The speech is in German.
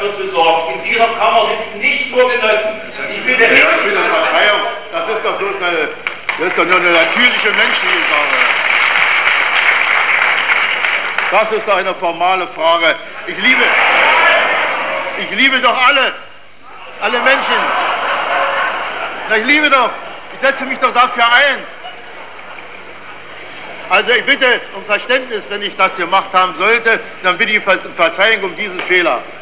dafür zu sorgen. In dieser Kammer sitzen nicht nur Genossen. Ich bitte ja, bitte Verzeihung, das ist doch bloß nur eine natürliche menschliche Sache. Das ist doch eine formale Frage. Ich liebe doch alle Menschen. Ich liebe doch, ich setze mich doch dafür ein. Also ich bitte um Verständnis, wenn ich das gemacht haben sollte, dann bitte ich um Verzeihung um diesen Fehler.